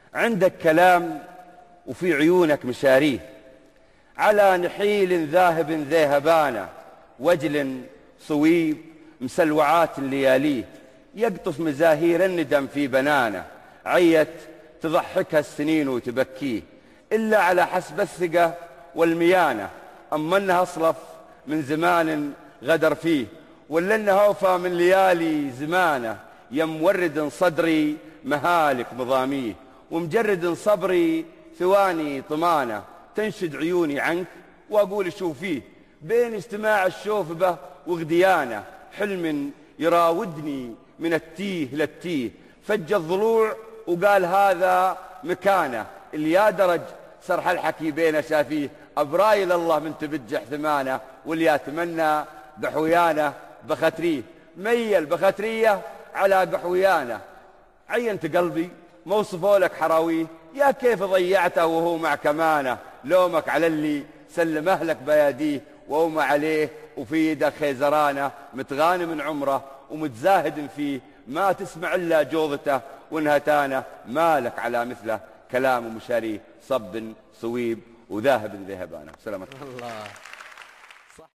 عندك كلام وفي عيونك مشاريه، على نحيل ذاهب ذهبانه، وجل صويب مسلوعات لياليه، يقطف مزاهير الندم في بنانه، عيت تضحكها السنين وتبكيه، إلا على حسب الثقة والميانة، أما أنها أصلف من زمان غدر فيه، ولا أنها أوفى من ليالي زمانه، يمورد صدري مهالك مضاميه، ومجرد صبري ثواني طمانه، تنشد عيوني عنك وأقول شوفيه، بين اجتماع الشوف به وغديانه، حلم يراودني من التيه للتيه، فج الضلوع وقال هذا مكانه، اللي يا درج سرح الحكي بين شافيه، أبرايل الله من تبجح ثمانه، واللي يتمنى بحويانه بختريه، ميل بختريه على بحويانه، عينت قلبي موصفوا لك حراويه، يا كيف ضيعته وهو مع كمانه، لومك على اللي سلم أهلك بياديه، وهم عليه وفي يدك خيزرانه، متغانم من عمره ومتزاهد فيه، ما تسمع إلا جوضته وانهتانه، مالك على مثله كلام مشاريه، صب صويب وذاهب ذهبانه. سلامتك. الله.